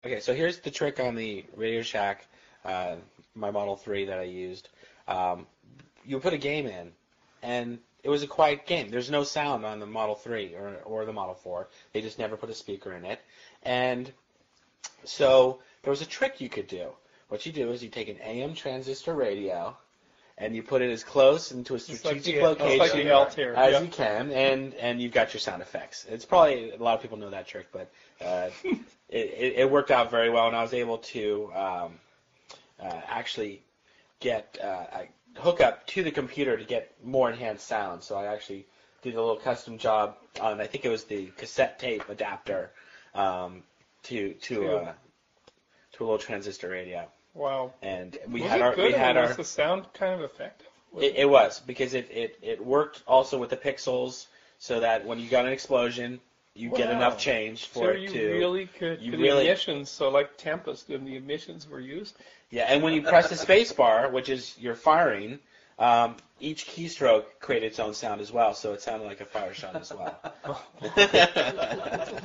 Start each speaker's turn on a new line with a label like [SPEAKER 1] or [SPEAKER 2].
[SPEAKER 1] Okay, so here's the trick on the Radio Shack, my Model 3 that I used. Um, you put a game in, and it was a quiet game. There's no sound on the Model 3 or the Model 4. They just never put a speaker in it. And so there was a trick you could do. What you do is you take an AM transistor radio, and you put it as close into a strategic location as you can, and you've got your sound effects. It's probably, a lot of people know that trick, but it worked out very well, and I was able to actually get hook up to the computer to get more enhanced sound. So I actually did a little custom job on, I think it was the cassette tape adapter to a little transistor radio.
[SPEAKER 2] Wow.
[SPEAKER 1] And
[SPEAKER 2] was the sound kind of effective?
[SPEAKER 1] It was, because it worked also with the pixels, so that when you got an explosion, you get enough change for it to...
[SPEAKER 2] So you really could... The emissions, so like Tempest, and the emissions were used?
[SPEAKER 1] Yeah, and when you press the space bar, which is your firing, each keystroke created its own sound as well, so it sounded like a fire shot as well.